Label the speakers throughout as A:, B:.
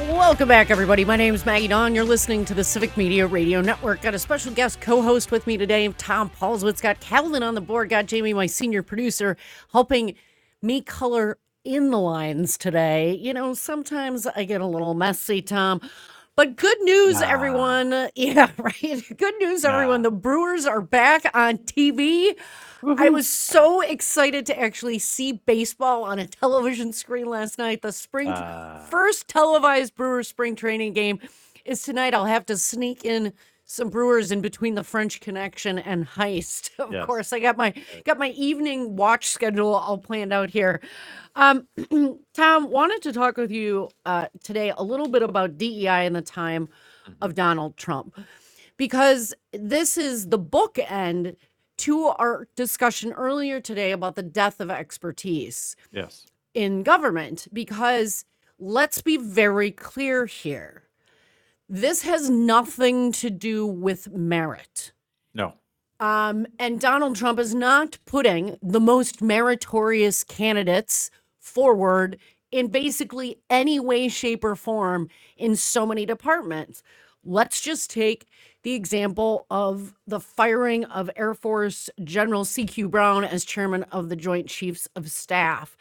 A: Welcome back, everybody. My name is Maggie Dawn. You're listening to the Civic Media Radio Network. Got a special guest co-host with me today, Tom Paulswitz. Got Calvin on the board. Got Jamie, my senior producer, helping me color in the lines today. You know, sometimes I get a little messy, Tom. But good news, everyone. Yeah, right. Good news, everyone. The Brewers are back on TV. I was so excited to actually see baseball on a television screen last night. The first televised Brewers spring training game is tonight. I'll have to sneak in some Brewers in between the French Connection and Heist. Of course, I got my evening watch schedule all planned out here. Tom, wanted to talk with you today a little bit about DEI in the time of Donald Trump, because this is the bookend to our discussion earlier today about the death of expertise in government, because let's be very clear here. This has nothing to do with merit.
B: No.
A: And Donald Trump is not putting the most meritorious candidates forward in basically any way, shape, or form in so many departments. Let's just take the example of the firing of Air Force General C.Q. Brown as chairman of the Joint Chiefs of Staff.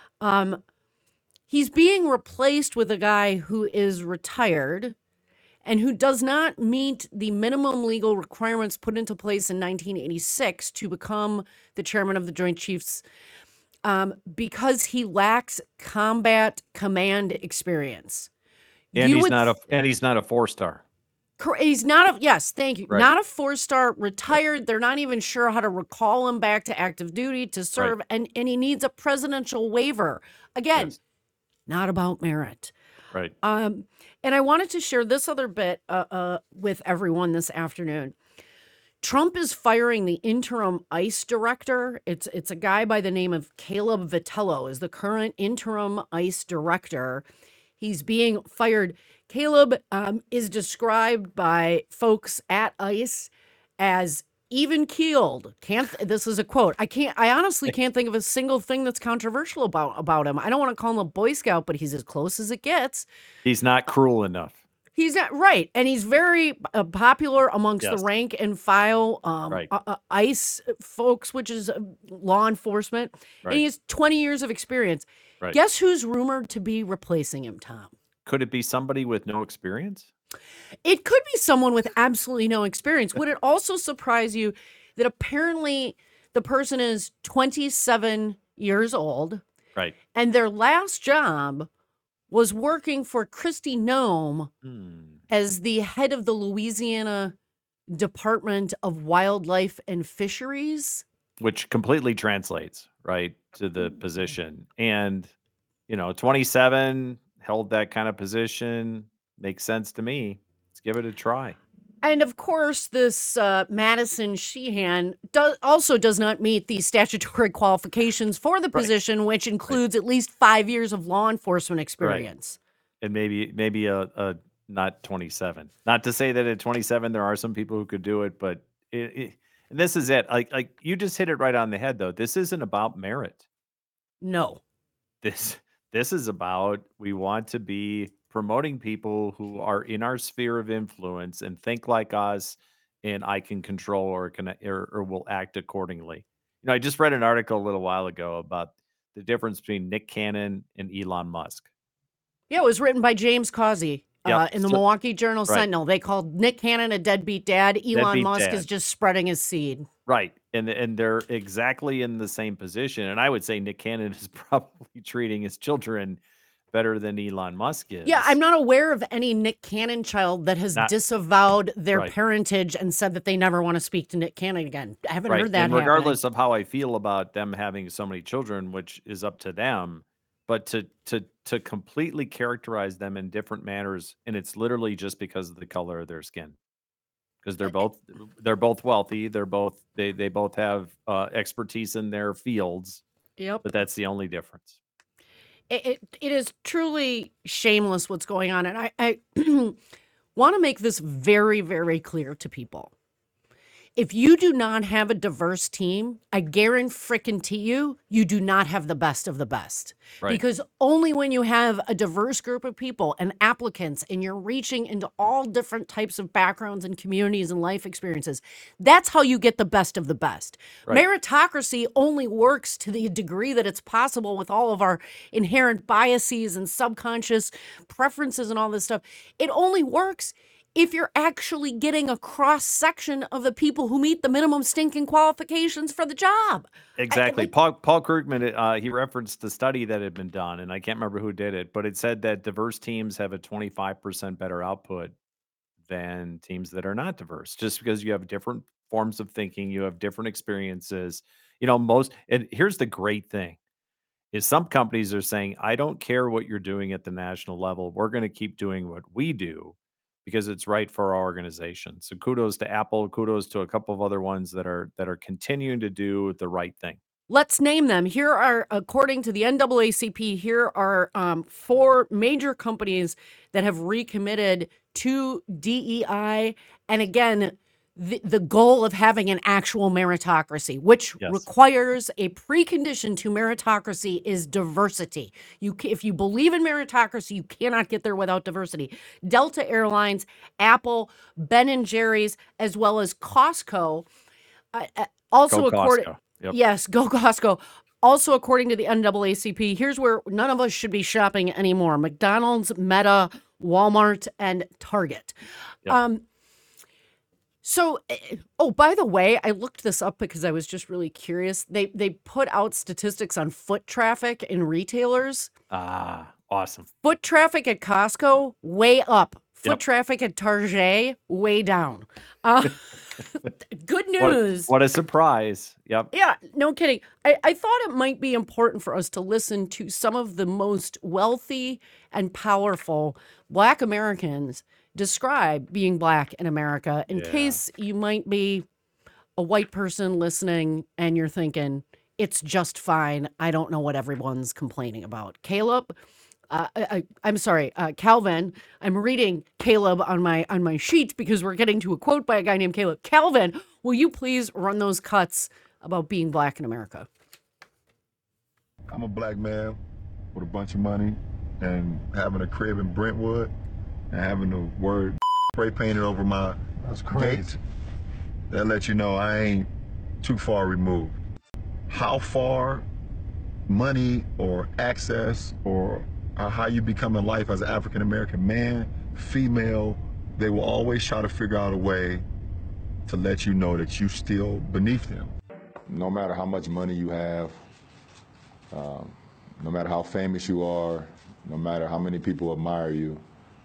A: He's being replaced with a guy who is retired and who does not meet the minimum legal requirements put into place in 1986 to become the chairman of the Joint Chiefs, because he lacks combat command experience.
B: And he's not a 4-star.
A: He's not a, yes, thank you.
B: Right.
A: Not a 4-star, retired. They're not even sure how to recall him back to active duty to serve.
B: Right.
A: And he needs a presidential waiver. Again, not about merit.
B: Right.
A: And I wanted to share this other bit with everyone this afternoon. Trump is firing the interim ICE director. It's a guy by the name of Caleb Vitello is the current interim ICE director. He's being fired. Caleb is described by folks at ICE as even-keeled. This is a quote. I honestly can't think of a single thing that's controversial about him. I don't want to call him a Boy Scout, but he's as close as it gets.
B: He's not cruel enough.
A: He's not right, and he's very popular amongst the rank and file ICE folks, which is law enforcement.
B: Right.
A: And he has 20 years of experience.
B: Right.
A: Guess who's rumored to be replacing him, Tom?
B: Could it be somebody with no experience?
A: It could be someone with absolutely no experience. Would it also surprise you that apparently the person is 27 years old,
B: right,
A: and their last job was working for Kristi Noem as the head of the Louisiana Department of Wildlife and Fisheries?
B: Which completely translates, right, to the position. And, 27, held that kind of position, makes sense to me. Let's give it a try.
A: And of course, this Madison Sheehan also does not meet the statutory qualifications for the position, which includes at least 5 years of law enforcement experience.
B: Right. And maybe a not 27. Not to say that at 27 there are some people who could do it, but and this is it. Like you just hit it right on the head, though. This isn't about merit.
A: No.
B: This is about, we want to be promoting people who are in our sphere of influence and think like us, and I can control or will act accordingly. I just read an article a little while ago about the difference between Nick Cannon and Elon Musk.
A: Yeah, it was written by James Causey in the Milwaukee Journal Sentinel. They called Nick Cannon a deadbeat dad. Elon Musk is just spreading his seed.
B: Right. And they're exactly in the same position. And I would say Nick Cannon is probably treating his children better than Elon Musk is.
A: Yeah, I'm not aware of any Nick Cannon child that has disavowed their parentage and said that they never want to speak to Nick Cannon again. I haven't heard that.
B: And regardless of how I feel about them having so many children, which is up to them, but to completely characterize them in different manners, and it's literally just because of the color of their skin. Because they're both wealthy, they both have expertise in their fields.
A: Yep.
B: But that's the only difference.
A: It is truly shameless what's going on, and I want to make this very, very clear to people. If you do not have a diverse team, I guarantee you, you do not have the best of the best.
B: Right.
A: Because only when you have a diverse group of people and applicants and you're reaching into all different types of backgrounds and communities and life experiences, that's how you get the best of the best.
B: Right.
A: Meritocracy only works to the degree that it's possible with all of our inherent biases and subconscious preferences and all this stuff. It only works if you're actually getting a cross section of the people who meet the minimum stinking qualifications for the job.
B: Exactly. Paul Krugman, he referenced the study that had been done, and I can't remember who did it, but it said that diverse teams have a 25% better output than teams that are not diverse, just because you have different forms of thinking, you have different experiences. And here's the great thing is some companies are saying, I don't care what you're doing at the national level. We're going to keep doing what we do because it's right for our organization. So kudos to Apple, kudos to a couple of other ones that are continuing to do the right thing.
A: Let's name them. Here are, according to the NAACP, here are 4 major companies that have recommitted to DEI. And again, the goal of having an actual meritocracy, which
B: Yes.
A: requires a precondition to meritocracy is diversity. If you believe in meritocracy, you cannot get there without diversity. Delta Airlines, Apple, Ben & Jerry's, as well as Costco. Also,
B: Go
A: according
B: Costco. Yep.
A: Yes, go Costco. Also, according to the NAACP, here's where none of us should be shopping anymore: McDonald's, Meta, Walmart, and Target.
B: Yep.
A: By the way, I looked this up because I was just really curious. They put out statistics on foot traffic in retailers.
B: Awesome.
A: Foot traffic at Costco, way up. Foot
B: Yep.
A: traffic at Target, way down. Good
B: What,
A: news.
B: what a surprise. Yep.
A: Yeah, no kidding. I thought it might be important for us to listen to some of the most wealthy and powerful Black Americans describe being Black in America, in
B: Yeah.
A: case you might be a white person listening and you're thinking, it's just fine. I don't know what everyone's complaining about. Caleb, I'm sorry, Calvin. I'm reading Caleb on my sheet because we're getting to a quote by a guy named Caleb. Calvin, will you please run those cuts about being Black in America?
C: I'm a Black man with a bunch of money and having a crib in Brentwood and having the word spray painted over my gate. That lets you know I ain't too far removed. How far money or access or how you become in life as an African American man, female, they will always try to figure out a way to let you know that you still beneath them. No matter how much money you have, no matter how famous you are, no matter how many people admire you,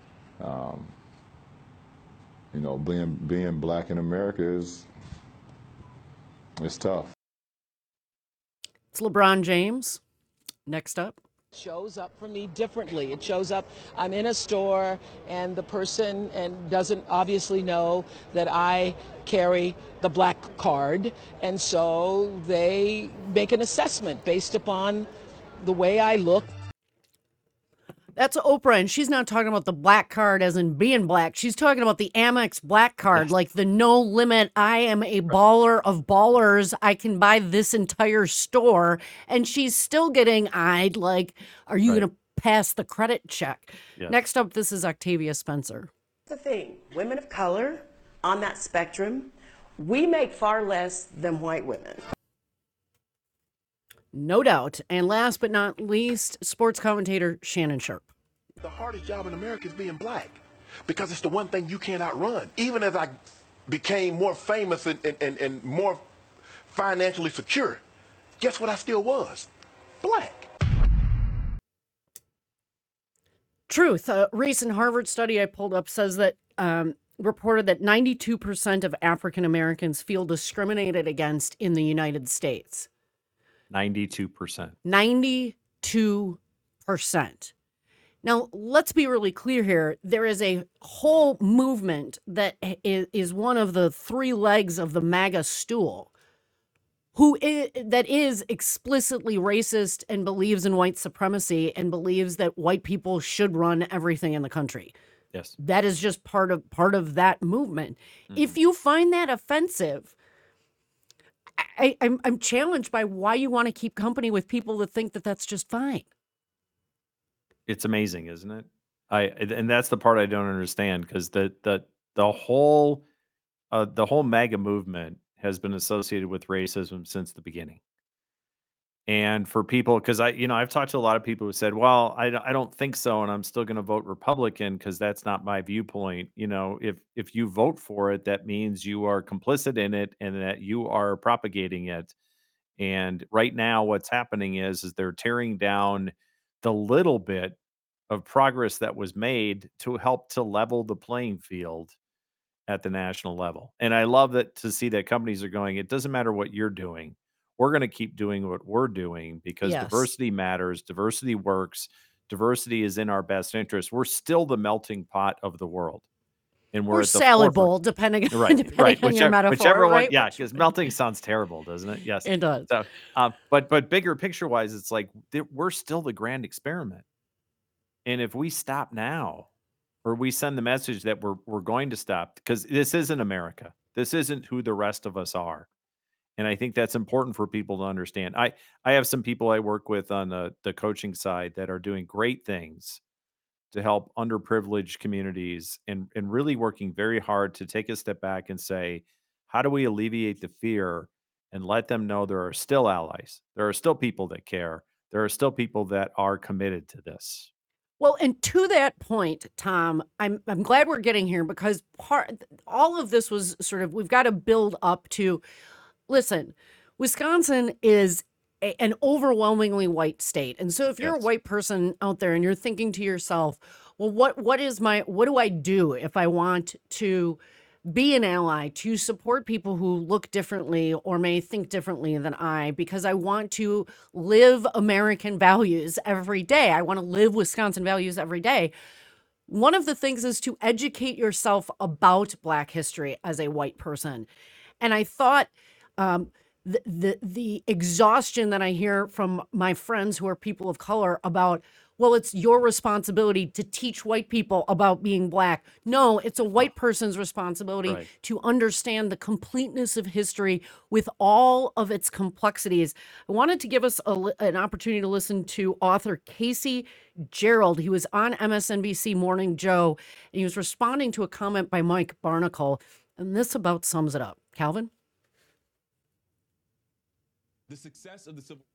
C: being Black in America it's tough.
A: It's LeBron James. Next up.
D: Shows up for me differently. It shows up, I'm in a store and the person doesn't obviously know that I carry the Black card, and so they make an assessment based upon the way I look.
A: That's Oprah, and she's not talking about the Black card as in being Black. She's talking about the Amex Black card, like the no limit, I am a baller of ballers. I can buy this entire store. And she's still getting eyed like, are you going to pass the credit check?
B: Yes.
A: Next up, this is Octavia Spencer.
E: The thing, women of color on that spectrum, we make far less than white women.
A: No doubt. And last but not least, sports commentator Shannon Sharp.
F: The hardest job in America is being Black because it's the one thing you can't outrun. Even as I became more famous and more financially secure, guess what I still was? Black.
A: Truth. A recent Harvard study I pulled up says that reported that 92% of African Americans feel discriminated against in the United States.
B: 92%.
A: 92%. Now, let's be really clear here. There is a whole movement that is one of the 3 legs of the MAGA stool that is explicitly racist and believes in white supremacy and believes that white people should run everything in the country.
B: Yes.
A: That is just part of that movement. If you find that offensive, I'm challenged by why you want to keep company with people that think that that's just fine.
B: It's amazing, isn't it? And that's the part I don't understand because the whole the whole MAGA movement has been associated with racism since the beginning. And for people, because I've talked to a lot of people who said, "Well, I don't think so, and I'm still going to vote Republican because that's not my viewpoint." If you vote for it, that means you are complicit in it and that you are propagating it. And right now, what's happening is they're tearing down the little bit of progress that was made to help to level the playing field at the national level. And I love that to see that companies are going, it doesn't matter what you're doing. We're going to keep doing what we're doing because
A: Yes.
B: diversity matters, diversity works, diversity is in our best interest. We're still the melting pot of the world. And we're
A: Or
B: at the
A: salad
B: forefront.
A: bowl, depending
B: Right,
A: depending on your metaphor,
B: whichever one,
A: right?
B: yeah, because melting sounds terrible, doesn't it? Yes.
A: It does.
B: So, but bigger picture wise, it's like we're still the grand experiment. And if we stop now, or we send the message that we're going to stop, because this isn't America. This isn't who the rest of us are. And I think that's important for people to understand. I have some people I work with on the coaching side that are doing great things to help underprivileged communities and really working very hard to take a step back and say, how do we alleviate the fear and let them know there are still allies? There are still people that care. There are still people that are committed to this.
A: Well, and to that point, Tom, I'm glad we're getting here because all of this was sort of we've got to build up to. Listen, Wisconsin is an overwhelmingly white state, and so if you're a
B: Yes.
A: white person out there and you're thinking to yourself, well, what do I do if I want to be an ally to support people who look differently or may think differently than I because I want to live American values every day. I want to live Wisconsin values every day. One of the things is to educate yourself about Black history as a white person. And I thought the exhaustion that I hear from my friends who are people of color about, well, it's your responsibility to teach white people about being Black. No, it's a white person's responsibility
B: Right.
A: to understand the completeness of history with all of its complexities. I wanted to give us an opportunity to listen to author Casey Gerald. He was on MSNBC Morning Joe, and he was responding to a comment by Mike Barnacle, and this about sums it up. Calvin?
G: The success of the civil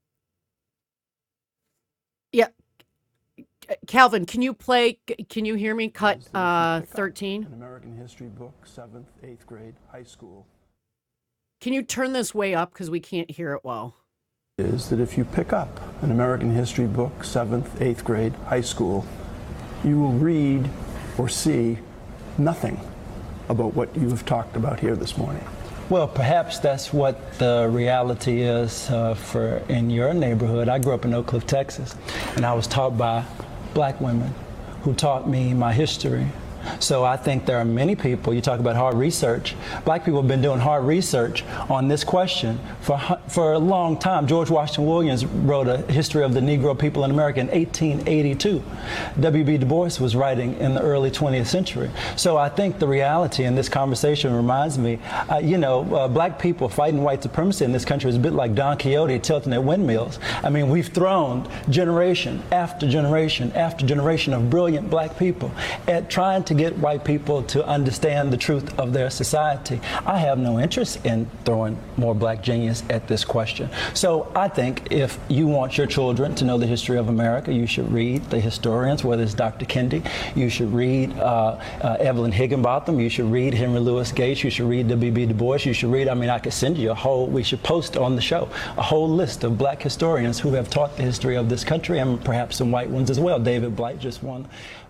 A: Yeah. Calvin, can you hear me? Cut 13.
H: An American history book, 7th, 8th grade, high school.
A: Can you turn this way up because we can't hear it well?
H: Is that if you pick up an American history book, 7th, 8th grade, high school, you will read or see nothing about what you have talked about here this morning.
I: Well, perhaps that's what the reality is for in your neighborhood. I grew up in Oak Cliff, Texas, and I was taught by Black women who taught me my history. So I think there are many people, you talk about hard research, Black people have been doing hard research on this question for a long time. George Washington Williams wrote a history of the Negro people in America in 1882. W.B. Du Bois was writing in the early 20th century. So I think the reality in this conversation reminds me, Black people fighting white supremacy in this country is a bit like Don Quixote tilting at windmills. I mean, we've thrown generation after generation after generation of brilliant Black people at trying to get white people to understand the truth of their society. I have no interest in throwing more Black genius at this question. So I think if you want your children to know the history of America, you should read the historians, whether it's Dr. Kendi, you should read Evelyn Higginbotham, you should read Henry Louis Gates, you should read W.B. Du Bois, you should read, I could send you we should post on the show a whole list of Black historians who have taught the history of this country, and perhaps some white ones as well. David Blight just won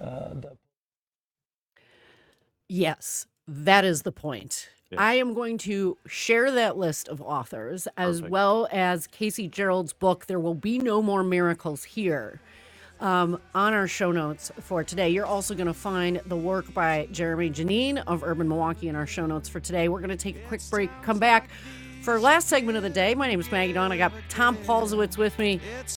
A: Yes, that is the point.
B: Yes.
A: I am going to share that list of authors as
B: Perfect.
A: well as Casey Gerald's book, There Will Be No More Miracles Here, on our show notes for today. You're also going to find the work by Jeremy Janine of Urban Milwaukee in our show notes for today. We're going to take a quick break, come back for our last segment of the day. My name is Maggie Dawn. I got Tom Paulsowitz with me.